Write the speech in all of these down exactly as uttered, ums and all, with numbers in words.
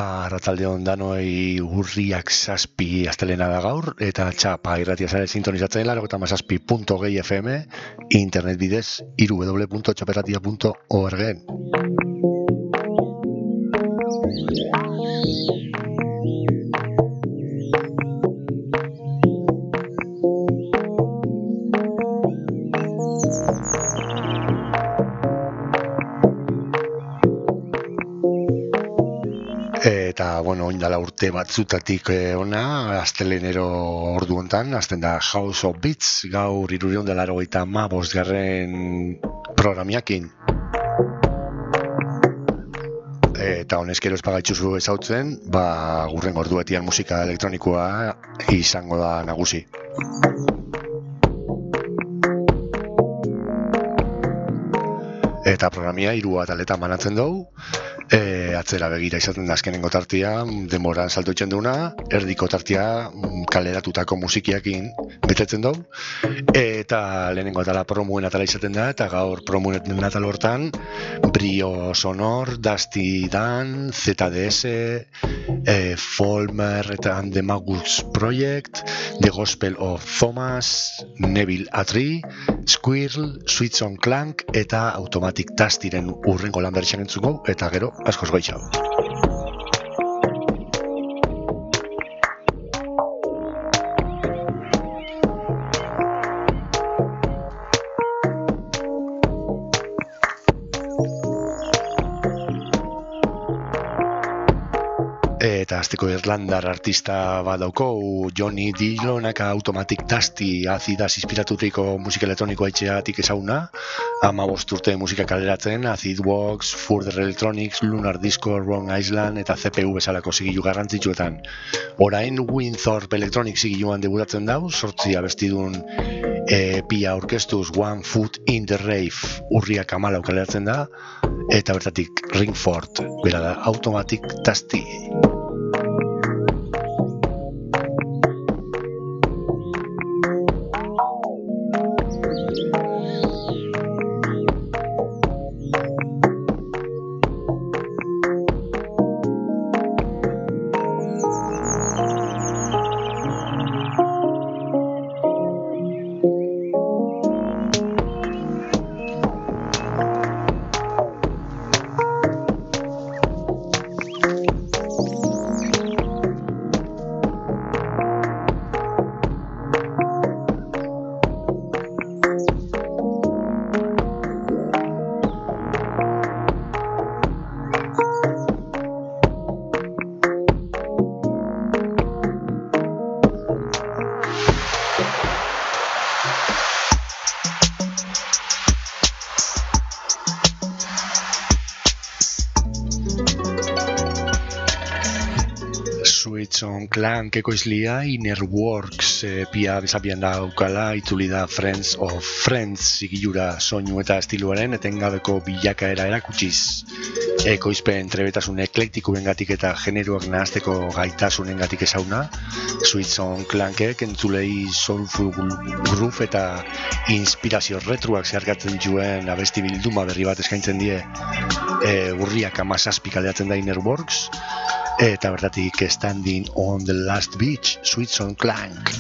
Arratsaldeon danoi, urriak zazpi astelena da gaur, eta txapa irratia zare sintonizatzen laurogeita hamazazpi puntu hogei F M, internet bidez, w w w punto txaperratia punto org. Eta, bueno, oindala urte batzutatik ona, astelenero ordu hontan, azten da House of Beats, gaur hirurehun eta laurogeita hamabost garren programiakin. Eta honezkero ez pagaitzuzu ezautzen, ba, gurren orduetian musika elektronikoa izango da nagusi. Eta programia hiru ataletan banatzen dugu, e, atzera begira izaten da azkenengo tartia, denboran saltoitzen duna, erdiko tartia kaleratutako musikiakin betetzen dugu, eta lehenengo atala promuen atala izaten da, eta gaur promuen atal hortan, Brio Sonor, Dusty Dan, Z D S, e, Folmer eta The Magus Project, The Gospel of Thomas, Neville Atri, Squirrel, Sweet on Clank eta Automatic Tastiren urrengo lan bertxan entzuko, eta gero askoz goitxau. Eta azteko irlandar artista bat dauko, Johnny Dillonak Automatic Tasty azidaz inspiraturiko musika elektronikoa itxeatik ezaguna, hamabost urte musika kaleratzen, Acid Walks, Further Electronics, Lunar Disco, Wrong Island eta C P U bezalako zigilu garrantzitsuetan. Orain Winthorpe Electronics zigiluan debutatzen dau, sortzi abestidun e, pia orkestuz One Foot in the Rave urriak hamalau kaleratzen da, eta bertatik Ringford, bera da Automatic Tasty. Clank ekoizlia, Innerworks e, pia bezapian daukala, itzuli da Friends of Friends zigilura soinu eta estiluaren etengabeko bilakaera erakutsiz. Ekoizpen trebetasun eklektikoengatik eta generoak nahazteko gaitasunengatik ezauna, Sweet Song Clankek entzulei soulful groove eta inspirazio retruak zeharkatzen juen abesti bilduma berri bat eskaintzen die, e, urriak hamazazpi kaleratzen da Innerworks, eta bertatik Standing on the Last Beach, Sweet Song Clank.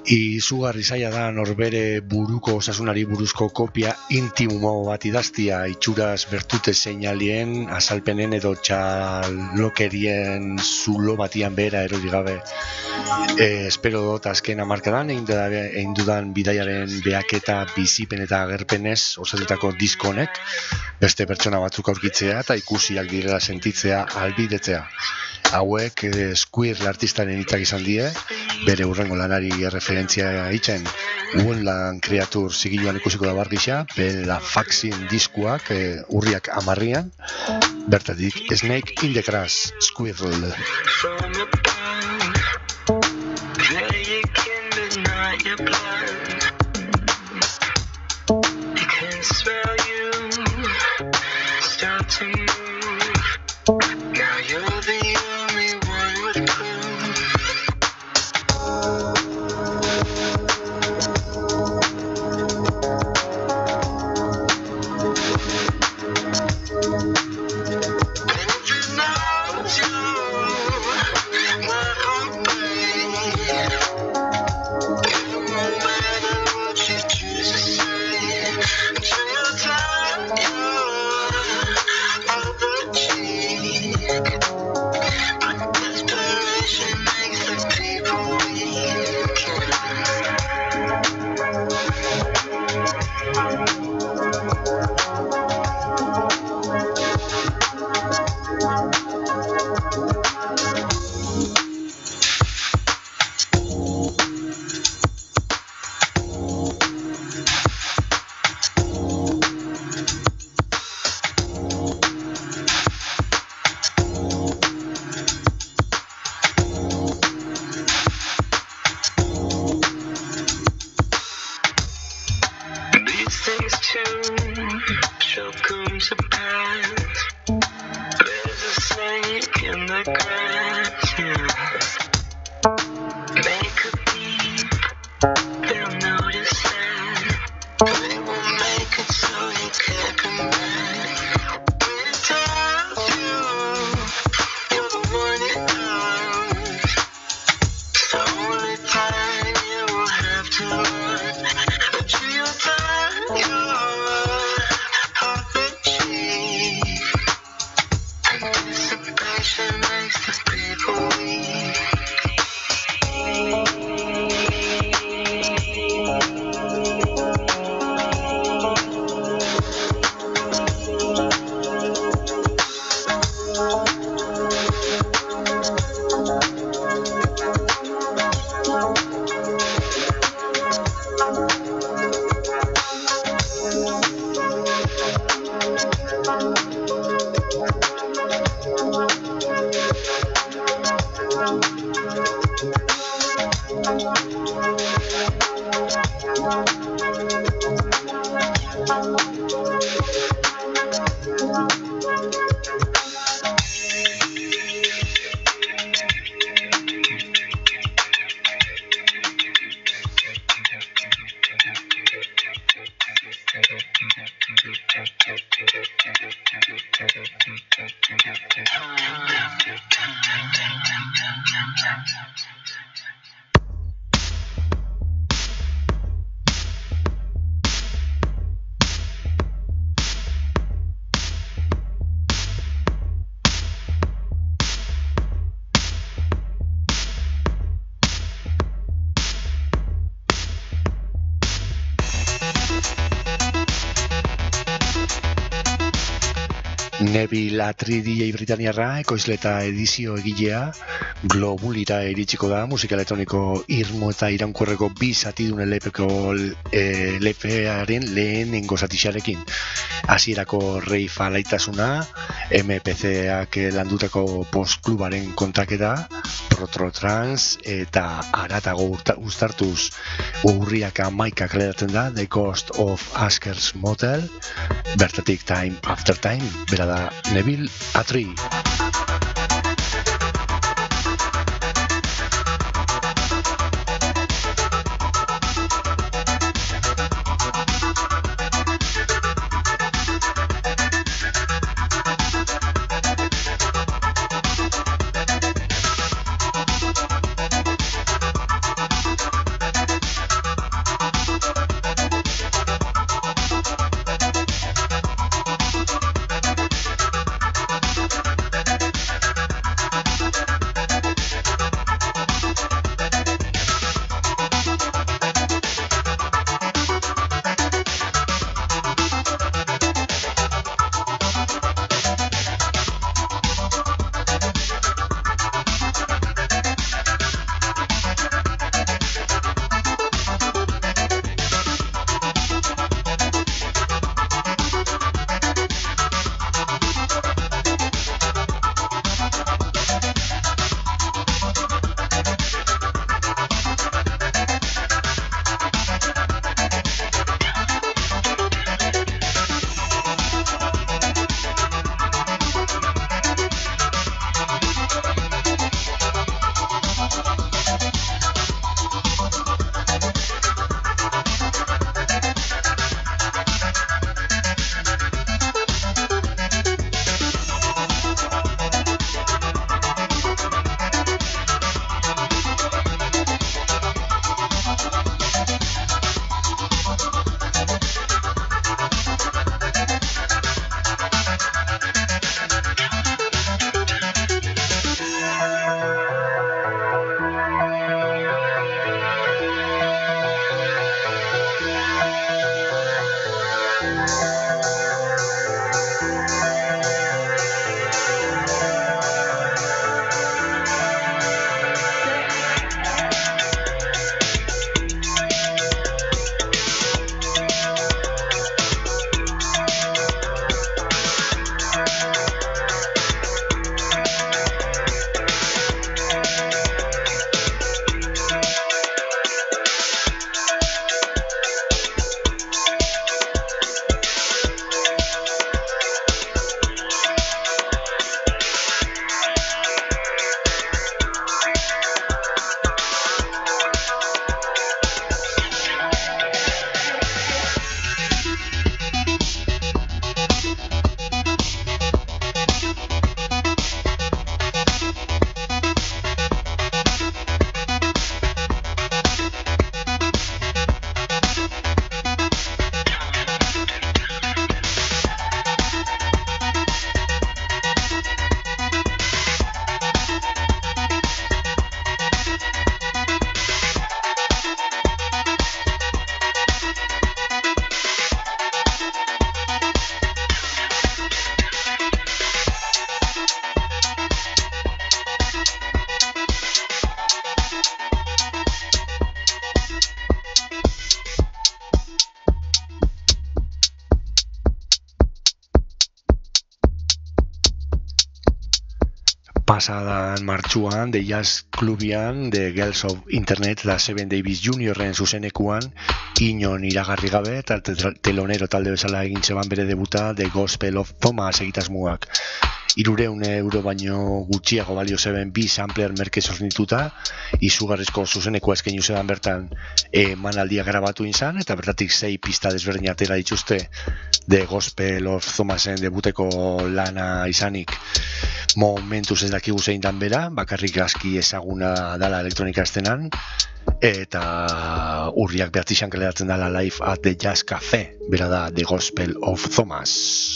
Izugarri zaila da norbere buruko osasunari buruzko kopia intimo bat idaztia, itxuraz bertute seinalien, azalpenen edo txalokerien zulo batian behera erori gabe. E, espero dut azken hamarkadan egin duda- egin dudan bidaiaren behaketa bizipen eta agerpenez osatutako disko honek beste pertsona batzuk aurkitzea eta ikusiak direla sentitzea ahalbidetzea. Hauek eh, Squirrel artistaren hitzak izan die, bere hurrengo lanari referentzia hitzen Woodland Creature zigiluan ikusiko da bargisa, bela faxin diskuak eh, urriak amarrian, bertatik Snake in the Grass, Squirrel. Neville Atri D J Britaniarra, ekoizle eta edizio egilea, Globulira iritsiko da, musika elektroniko irmo eta iraunkorreko bi zatidun lepeko e, lepearen lehenengo zatixarekin. Hasierako rave alaitasuna, M P C-ak landutako postklubaren kontaketa, Proto-Trans eta aratago uztartuz urriak amaikak kaleratzen da, The Ghost of Asker's Motel, bertatik Time After Time, bera da Neville Atri. pasadan martxuan, The Jazz Clubian, The Girls of Internet da Seven Davis Juniorren zuzenekuan, inon iragarri gabe, eta telonero talde bezala egin zeban bere debuta, The Gospel of Thomas egitasmuak. Irureun euro baino gutxiago balio zeben bi sampler merke zornituta, izugarrizko zuzeneko eskeinu zeban bertan emanaldia grabatu inzan, eta bertatik sei pista desberdin atera dituzte The Gospel of Thomasen debuteko lana izanik. Momentuz ez dakigu zein dan bera, bakarrik aski ezaguna dala elektronika estenan, eta urriak behatzizan kaleratzen dala Live at the Jazz Cafe, bera da The Gospel of Thomas.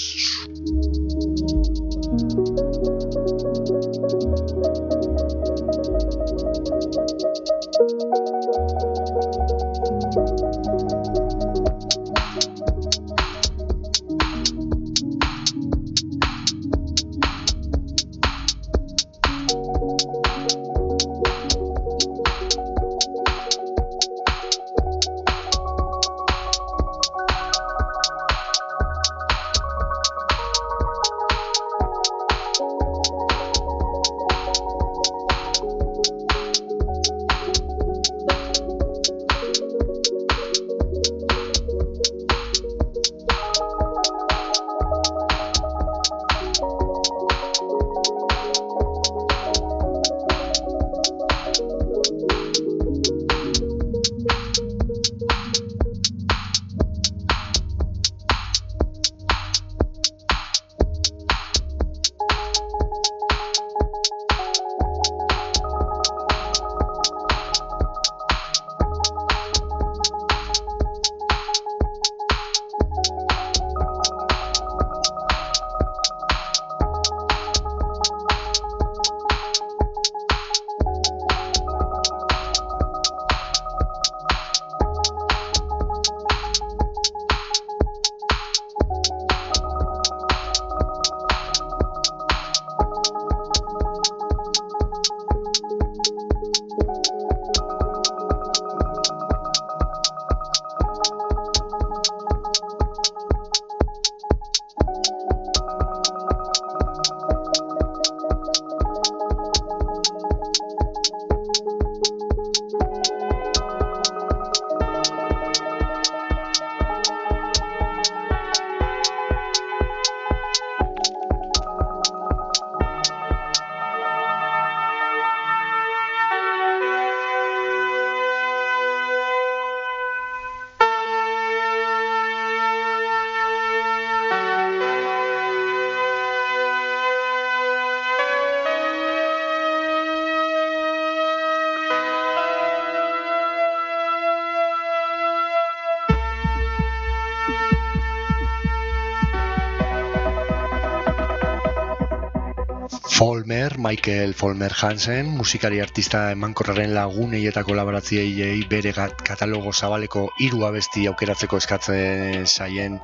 Folmer, Michael Folmer Hansen, musikari artista emankorraren lagunei eta kolaboratziei bere katalogo zabaleko hiru abesti aukeratzeko eskatzen zaien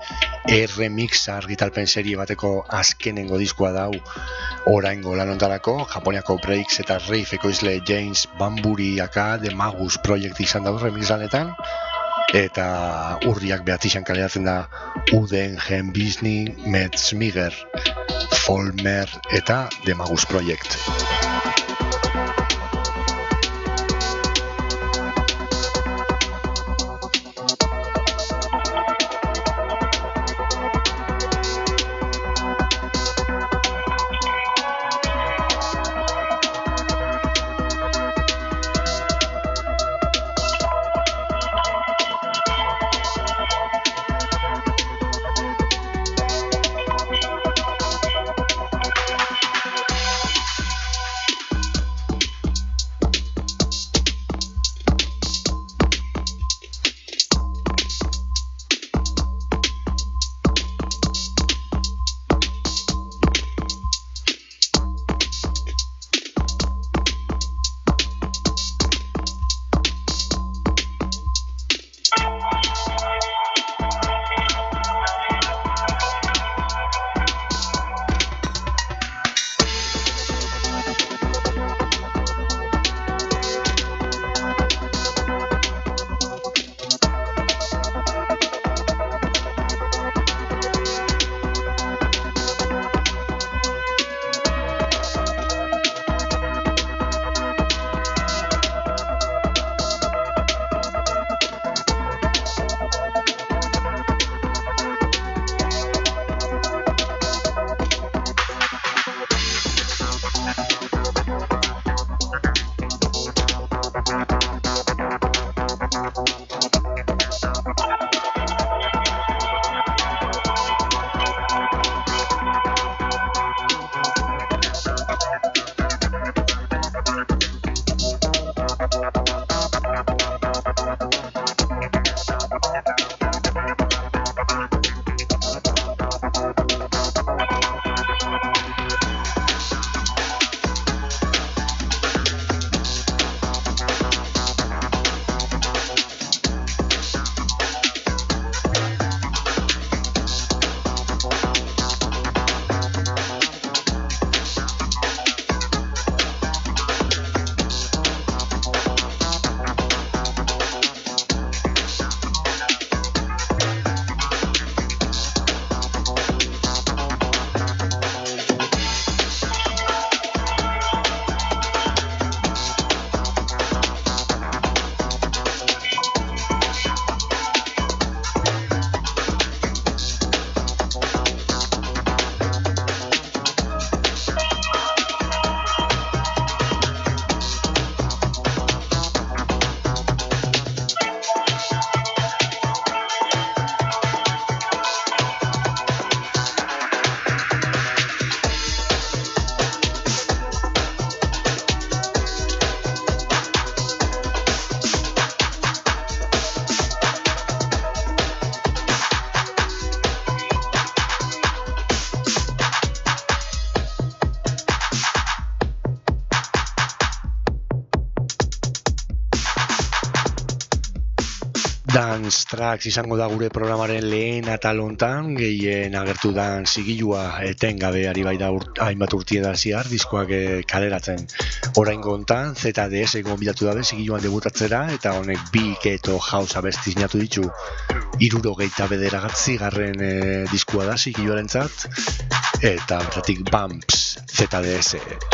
R-Mix argitalpen serie bateko azkenengo diskoa dau oraingo lan hontarako, Japoniako Breaks eta Rave ekoizle James Bamburi aka The Magus Project izan dau remix lanetan, eta urriak behatzizan kaleratzen da Uden Gen Bizni Metzmiger, Folmer eta The Magus Project. Dance Tracks izango da gure programaren lehen atal hontan, gehien agertu dan zigilua etengabe ari bai da urt, hainbat urtie da ziar, diskoak e, kaleratzen. Oraingo hontan Z D S gonbidatu dabe zigiluan debutatzera, eta honek bi keto house abesti sinatu ditu. Hirurogeita bederatzi garren e, diskua da zigiluarentzat, eta bertatik Bumps Z D S.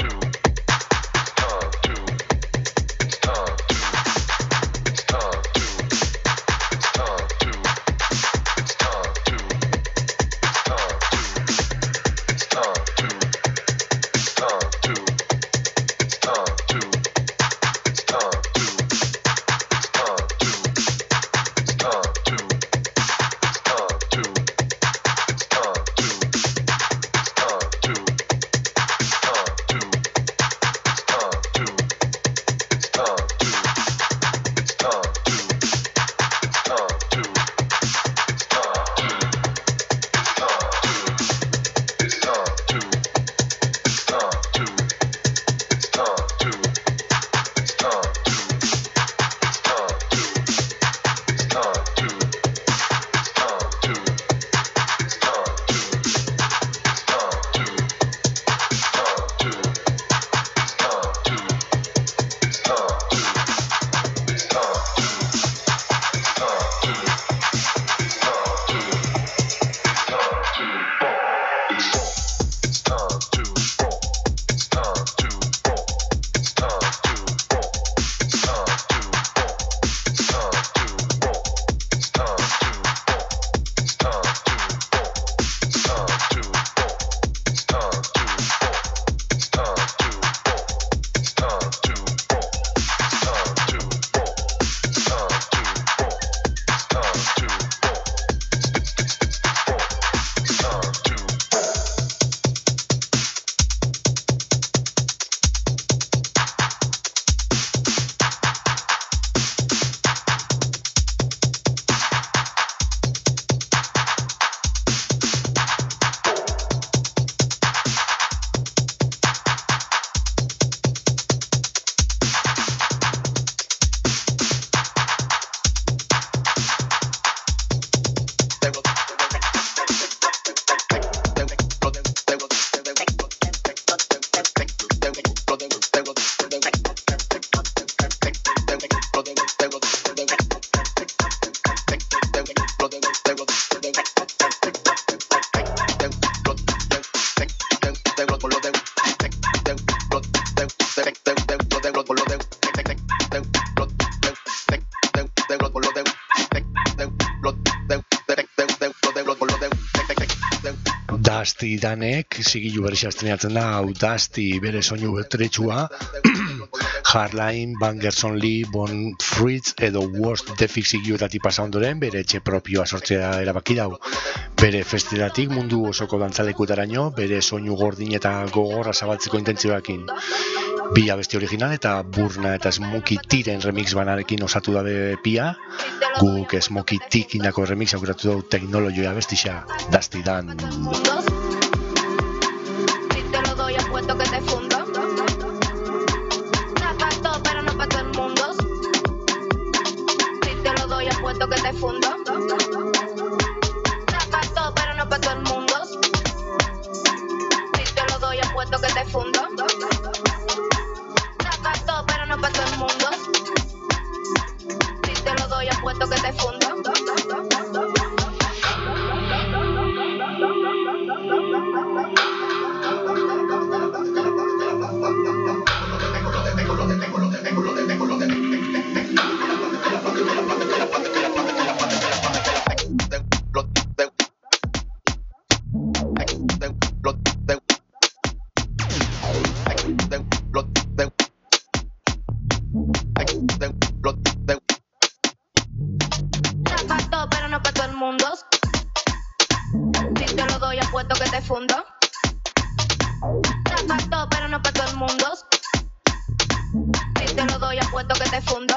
Dusty Danek zigilu berri estrenatzen da, hau Dusty bere soinu betretsua, Hardline, Bangers Only, Bon Fruits edo Worst Defix zigiluetatik pasa ondoren bere etxe propioa sortzea erabaki dau. Bere festilatik mundu osoko dantzalekutaraino, bere soinu gordin eta gogorra zabaltzeko intentzioakin. Bi abesti original eta Burna eta Smokey T-ren remix banarekin osatu dabe pia. Guk Smokey T indako remix aukeratu dugu teknologioa abestixa Dusty Dan. Si te lo doy apuesto que te fundo. Zapato pero no pa' todo el mundo. Si te lo doy apuesto que te fundo. Zapato pero no pa' todo el mundo. Si te lo doy apuesto que te fundo. Zapato pero no pa' todo el mundo. Si te lo doy apuesto que te fundo. Zapato pero no pa' todo el mundo. Si te lo doy apuesto que te fundo. Zapato pero no pa' todo el mundo. Si te lo doy apuesto que te fundo.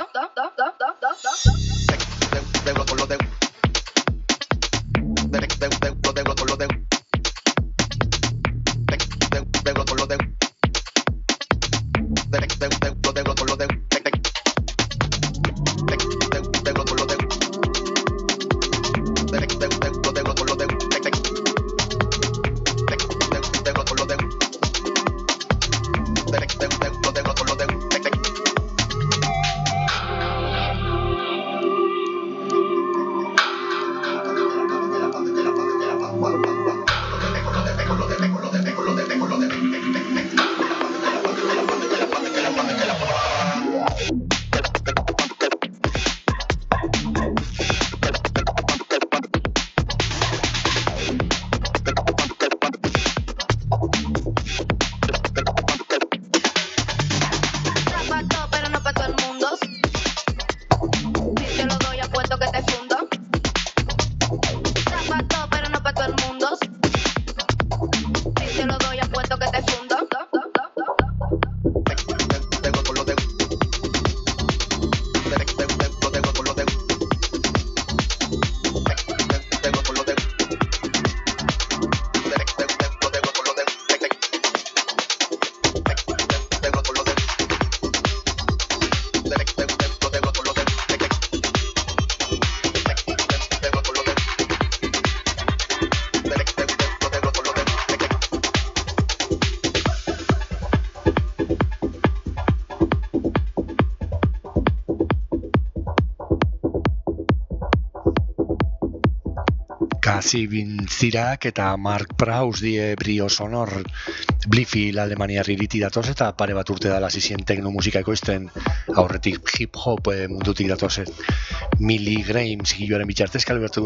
Kasi Bintzirak eta Mark Praus die Brio Sonor Blifi Alemania ririti datoz eta pare bat urte dala zizien teknomusika ekoizten aurretik hip-hop eh, mundutik datoz. Millie Graham zigiluaren bitxartez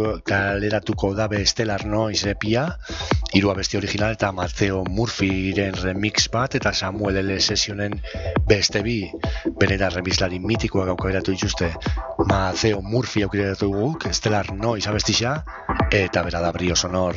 kaleratuko dabe Stellar Noise epia, hiru abesti original eta Mateo Murphyren remix bat eta Samuel L. Sesionen beste bi, beneta remixlari mitikoak aukeratu dituzte. Mateo Murphy aukeratu guk, Stellar Noise abestixa, eta bera da Brio Sonor.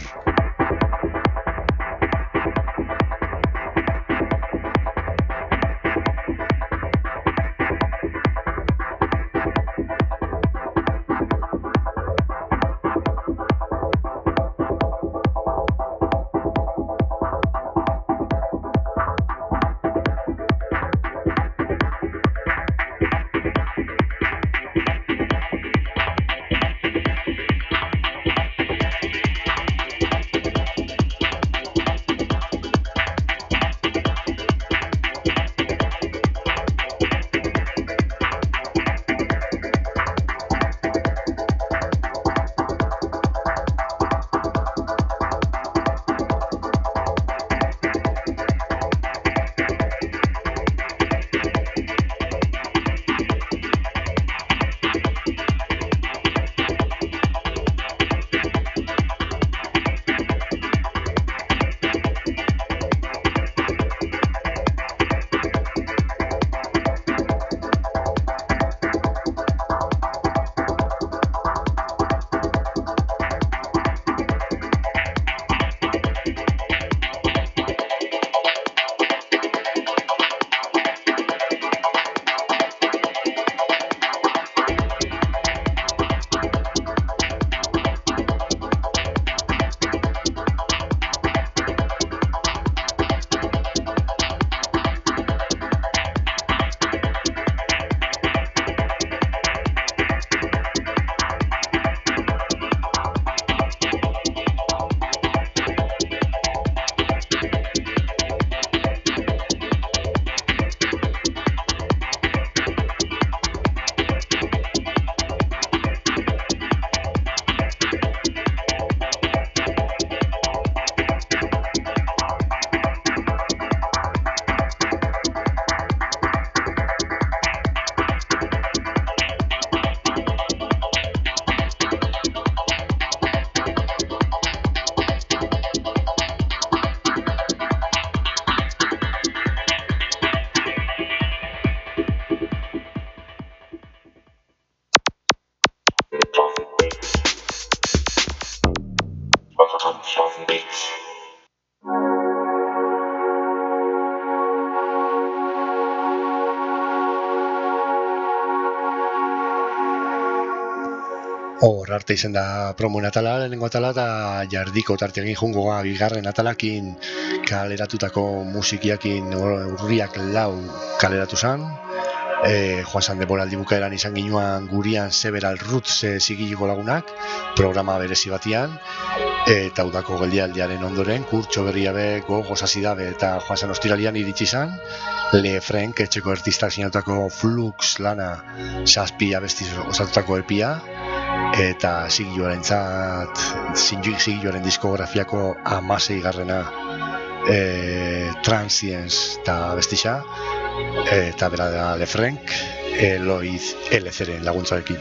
Hor arte izen da promoen atala, lehenengo atala, eta jardiko tartiagin jungoa bigarren atalakin kaleratutako musikiakin urriak lau kaleratu zan. E, joan zan denboraldi bukaeran izan ginoan gurian Several Roots e, zigileko lagunak, programa berezi batian, eta udako geldialdiaren ondoren, kurtso berria be, gogoz hasi dabe, eta joan zan ostiralian iritsi zan, Le Frank, etxeko artistak sinatutako Flux lana zazpi abestiz osatutako epia, eta zigilioaren zat, zigilioaren diskografiako amasei garrena e, Transience eta abestisa, eta bera da Le Frank, Eloiz L C-ren laguntzarekin.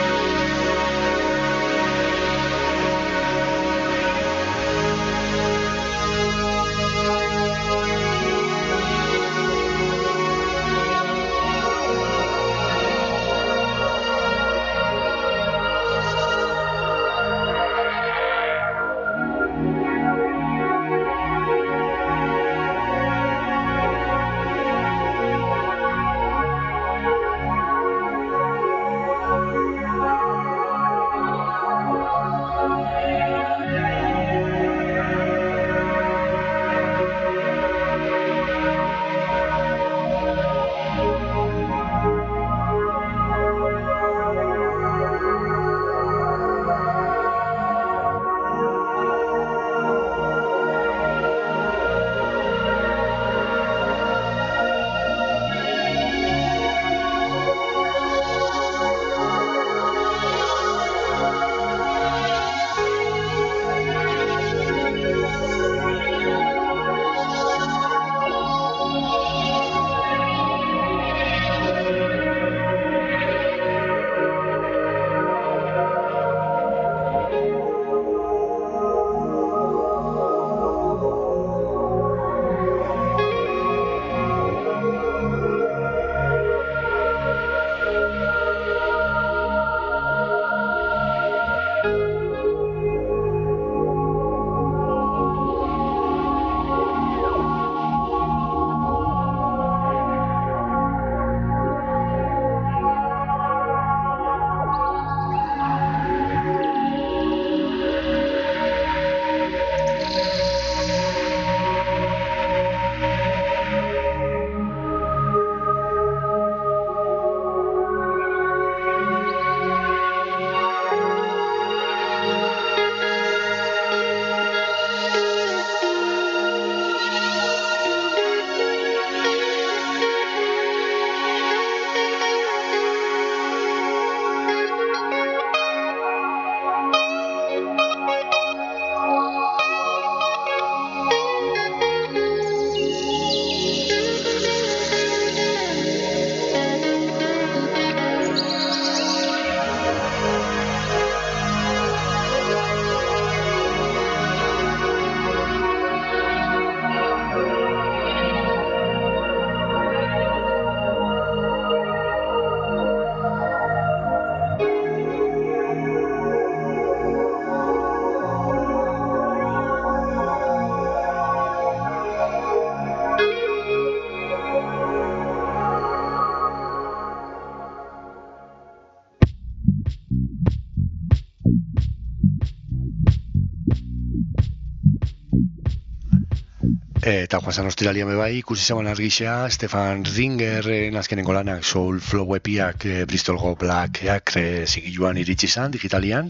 Eta joan zan ostiralian bai, ikusi zaban argixea, Stefan Ringerren azkenengo lanak Soul Flow epiak e, Bristolgo Black Acre zigiluan iritsi zan, digitalian,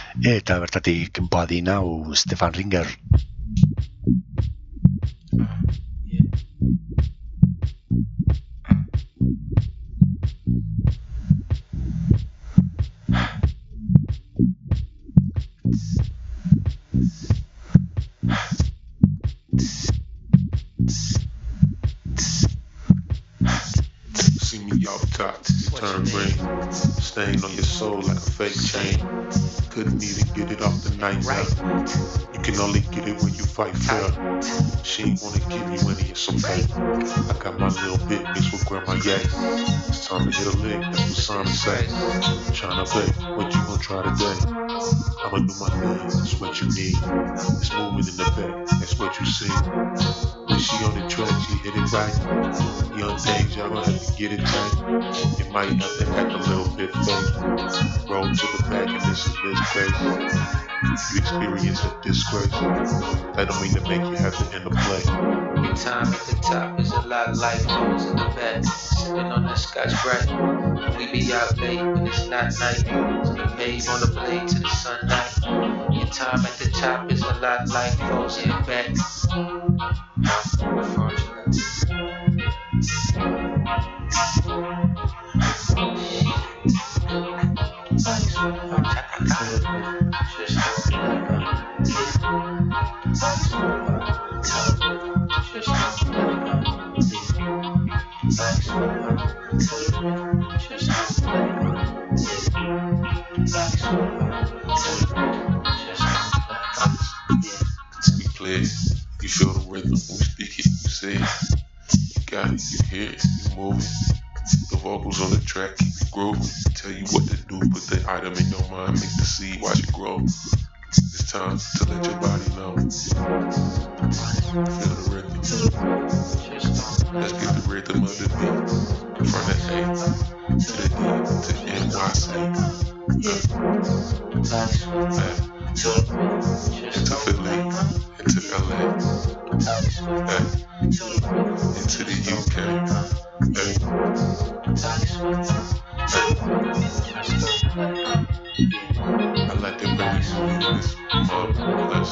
eta bertatik badin hau Stefan Ringer. Stain on your soul like a fake chain. Couldn't even get it off the night right. You can only get it when you fight fair. She ain't wanna give you any, it's okay. I got my little bit mixed with grandma Yay. It's time to hit a lick, that's what Simon say. I'm tryna play, what you gonna try today? I'ma do my thing, that's what you need. It's moving in the back, that's what you see. When she on the track, she hit it right. Young things, y'all gonna have to get it right. It might tighten up and act a little bit fake. Roll to the back and this is this crazy. You experience a disgrace. That don't mean to make you have to end the play. Your time at the top is a lot like those in the back, sipping on that Scotch bright. And we be out late when it's not night. To the pave on the blade to the sunlight. Your time at the top is a lot like those in the back. To be clear, you feel the rhythm when we speak it, you say it. You got it, you hear it, you move it. The vocals on the track keep it grooving. Tell you what to do, put the item in your mind, make the seed, watch it grow. It's time to let your body know. Feel the rhythm. Let's get the rhythm of the beat. From the A to the D to N Y C. Uh, uh, into Philly, into L A, uh, into the U K. I like the way we swing this marvelous.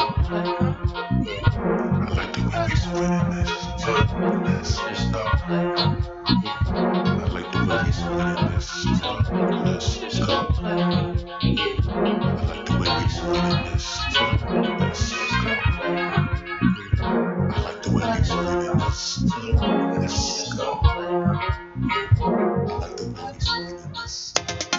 I like the way we swing this marvelous. I like the way we swing this marvelous. I like the way we swing this marvelous. I like the way we swing this marvelous. I like the way we swing this.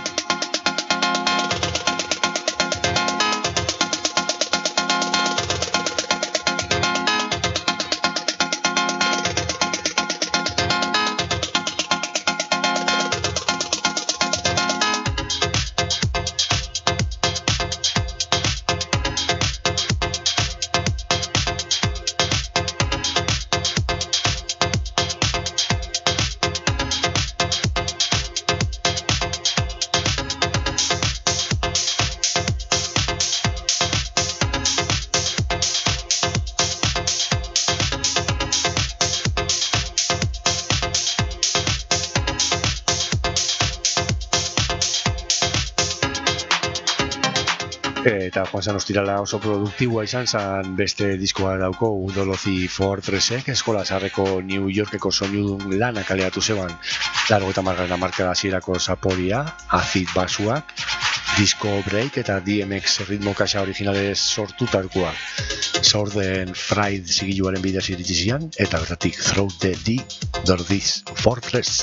Eta joan zan ostirala oso produktiboa izan zan beste diskoa dauko Udolozi Fortressek eskola zaharreko New Yorkeko soinudun lana kaleratu zeban largo eta margarren amarkada hasierako Zaporia, Acid Basuak, Disco Break eta D M X ritmo kaxa originalez sortutarkoa. Southern Fried zigiluaren bidez iritsi zian eta bertatik Throw the D, Dordiz Fortress.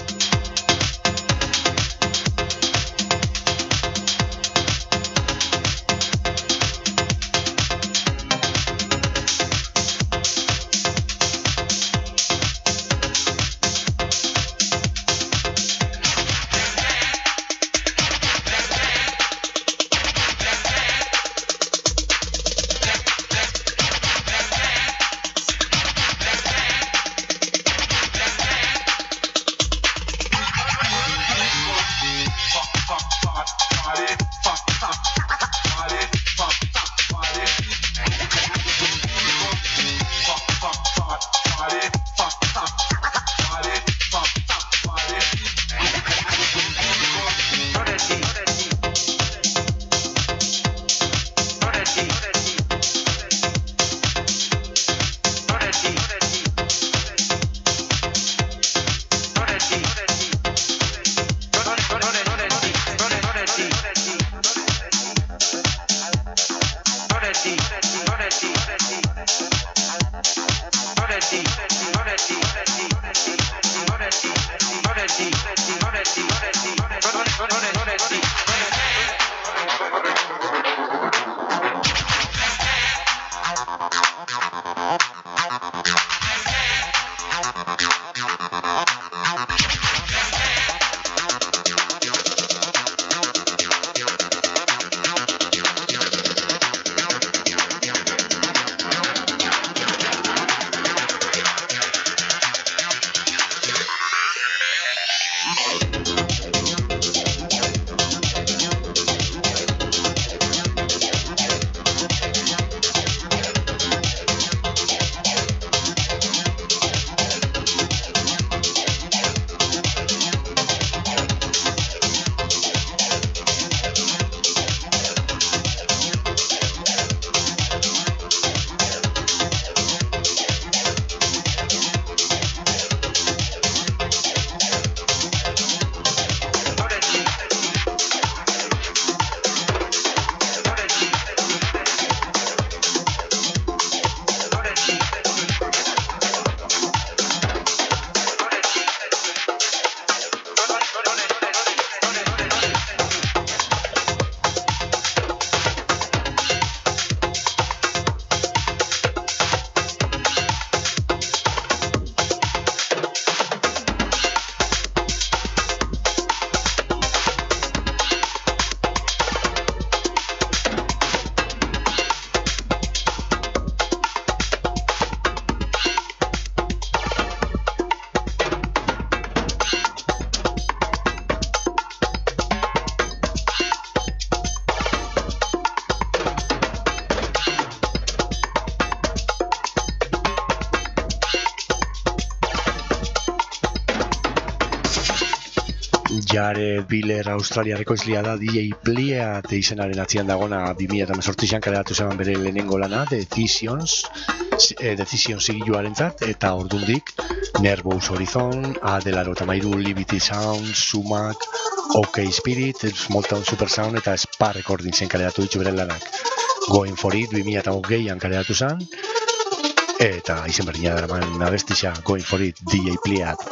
Gareth Biller Australiarreko izlia da D J Pliat izenaren atzian dagona bi mila hemezortzian kaleratu zen bere lehenengo lana Decisions, eh, Decisions zigiluarentzat, eta ordundik Nervous Horizon, Adelaro Tamairu, Liberty Sound, Sumac, OK Spirit, Small Town Super Sound eta Spa Recordingsen kaleratu ditu bere lanak. Going For It bi mila hogeian kaleratu zen, eta izen berdina daraman abestisa Going For It D J Pliat.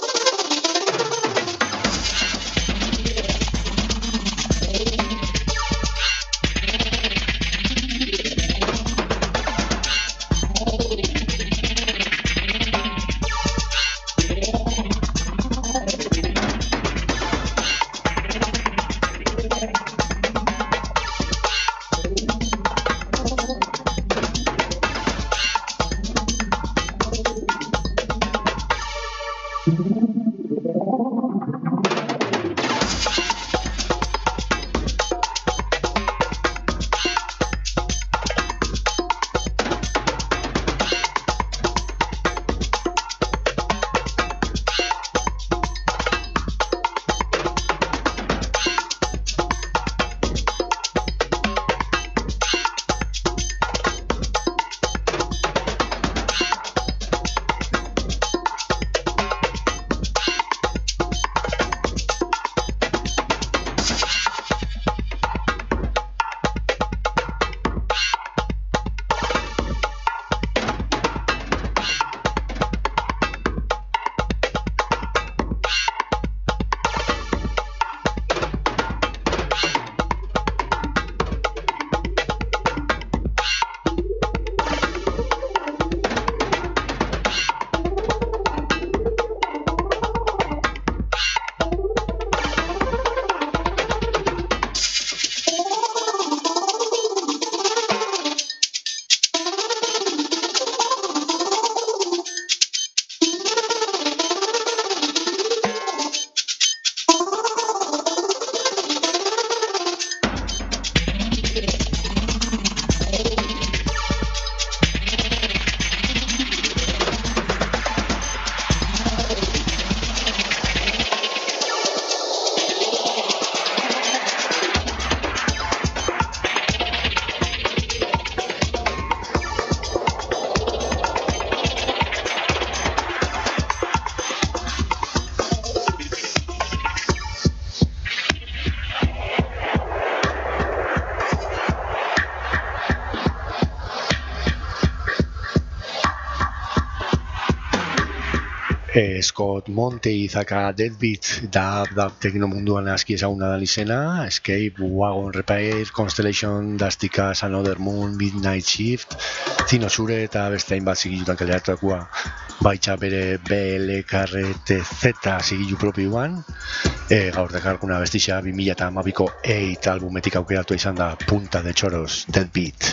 Eh, Scott Monte izaka Deadbeat da, da tekno munduan aski ezaguna da izena, Escape, Wagon Repair, Constellation, Dusty Cash, Another Moon, Midnight Shift, Zino Zure eta beste hainbat zigilutan kaleratuakoa, baitza bere B L K R T Z zigilu propioan, e, gaur dekarkuna bestisa bi mila hamabiko eight albumetik aukeratu izan da Punta de Choros, Deadbeat.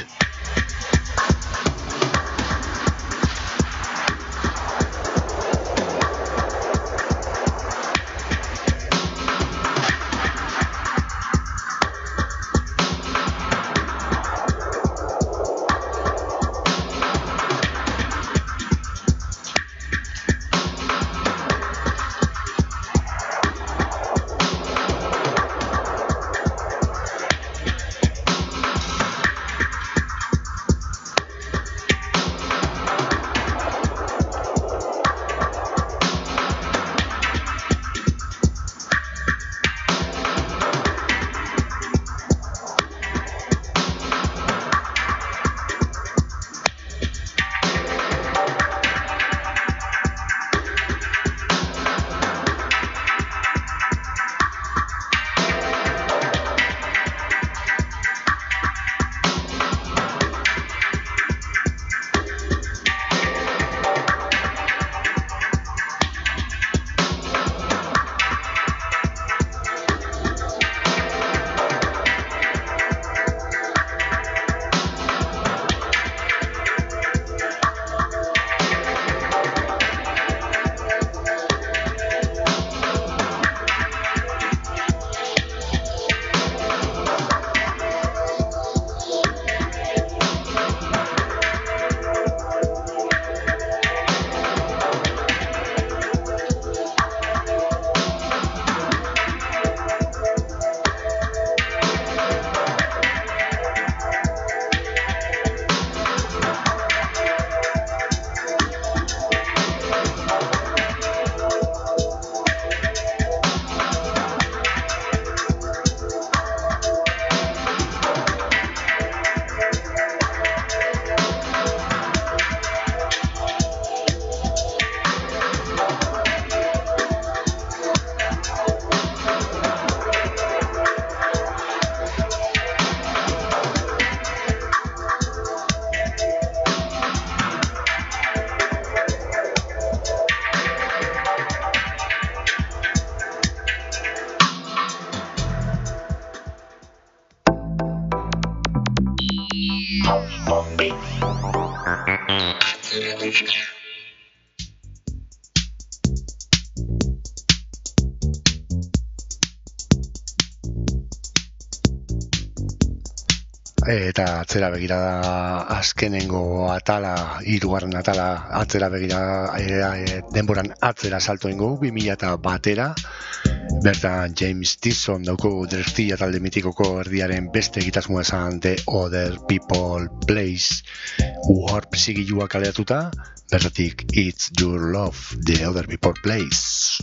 Eta atzera begira da azkenengo atala, hirugarren atala atzera begira e, e, denboran atzera salto ingo, bi mila eta batera. Bertan James Dixon dauko Dreftia talde mitikoko erdiaren beste egitasmoa esan The Other People Place Warp zigilua kaleratuta. Bertatik It's Your Love, The Other People Place.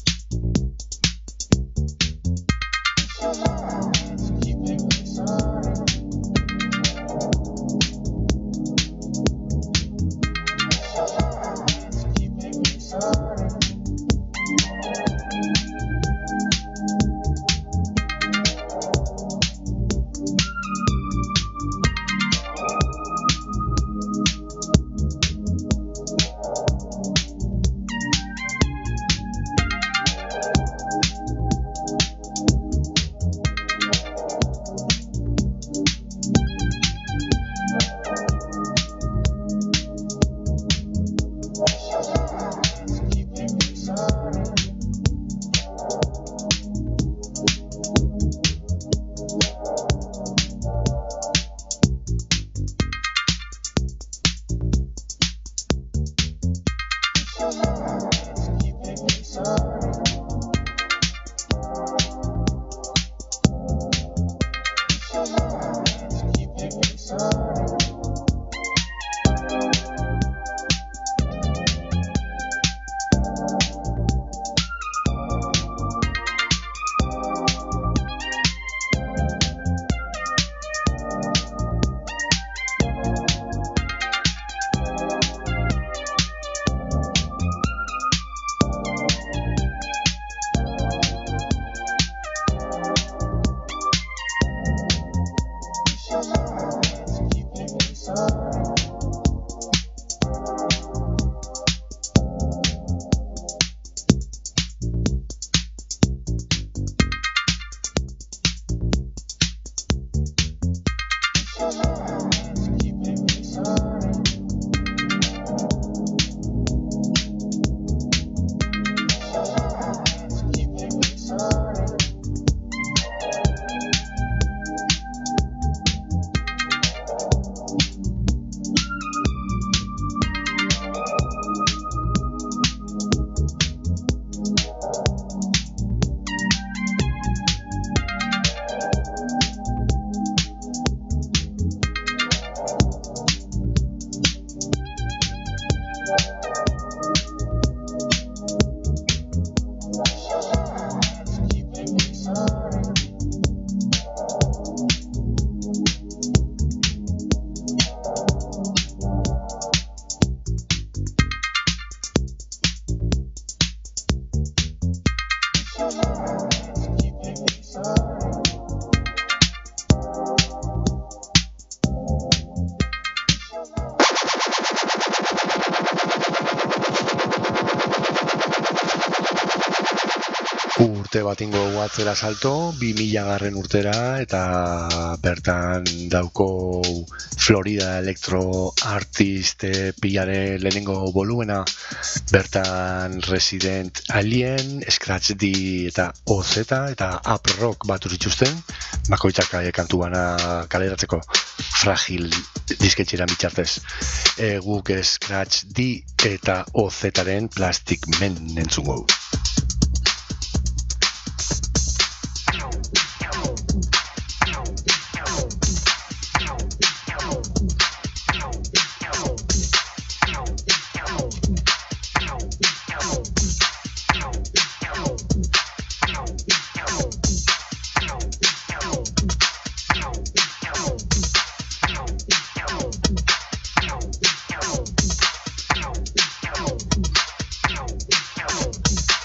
Urte bat ingo atzera salto, bi mila garren urtera, eta bertan dauko Florida Electro Artist pilare lehenengo volumena, bertan Resident Alien, Scratch D eta O Z eta Up Rock bat uritxusten, bakoitzak kantu bana kaleratzeko Fragil disketxera mitxartez. E, guk Scratch D eta O Z-aren Plastic Men entzungo. We'll be right back.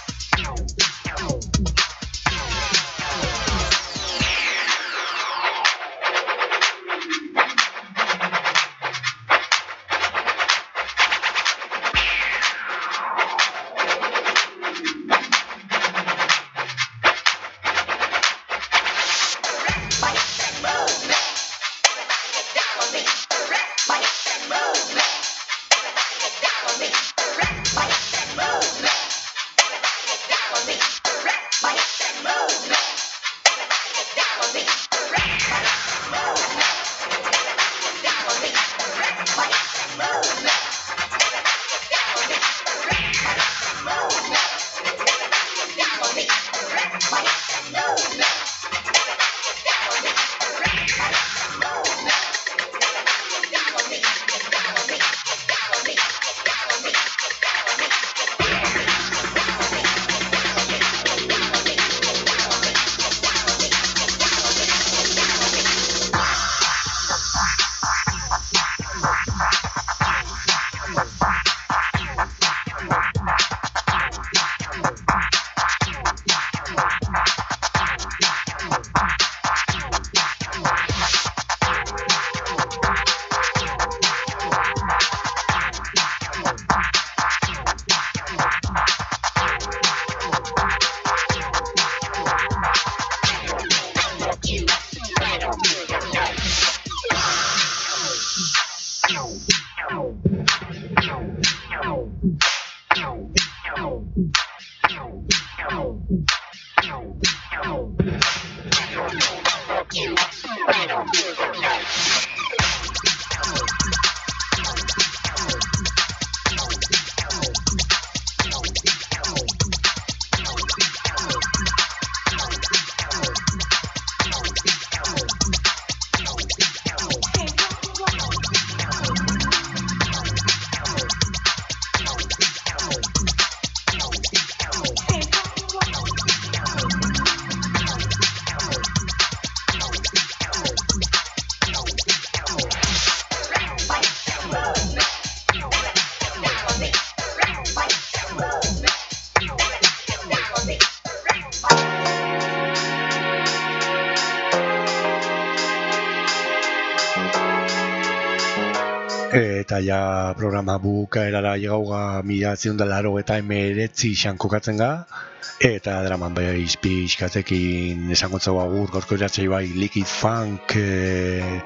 Eta ja programa bukaerara llegauga mila bederatziehun eta laurogeita hemeretzi izan kokatzen ga, eta draman baiz pixkatekin esango zau agur gaurko iratzei bai Liquid Funk e,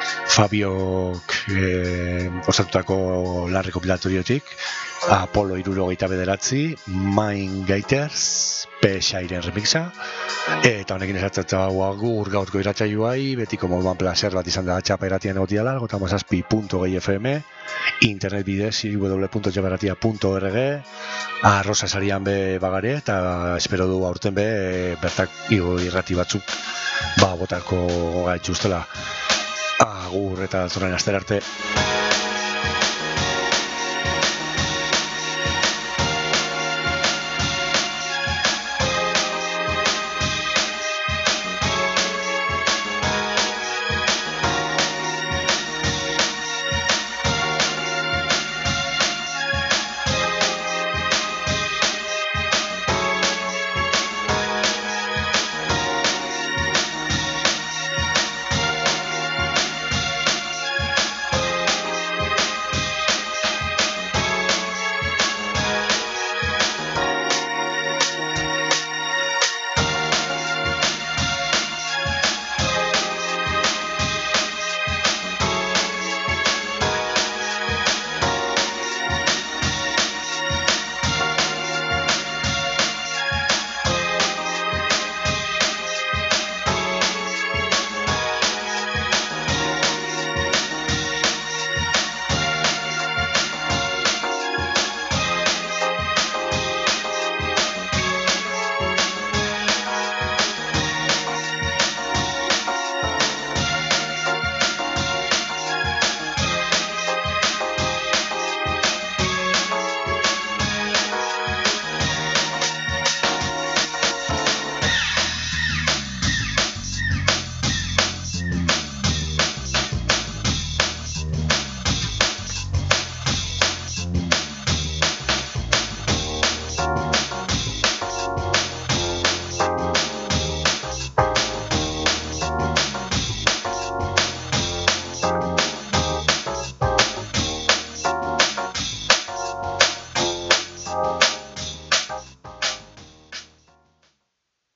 Fabiok e, osatutako la rekopilatoriotik, Apollo hirurogeita bederatzi, Mind Gators, P. Shairen remixa, eta honekin esatzen hau agur gaurko irratsaioai, betiko moduan placer bat izan da txapa iratian egotia largo, eta mazazpi punto gehi F M, internet bidez w w w punto txaparatia punto org, arroza sarian be bagare, eta espero du aurten be bertak igo irrati batzuk ba botako gaitxustela. Agur eta zorren aster arte.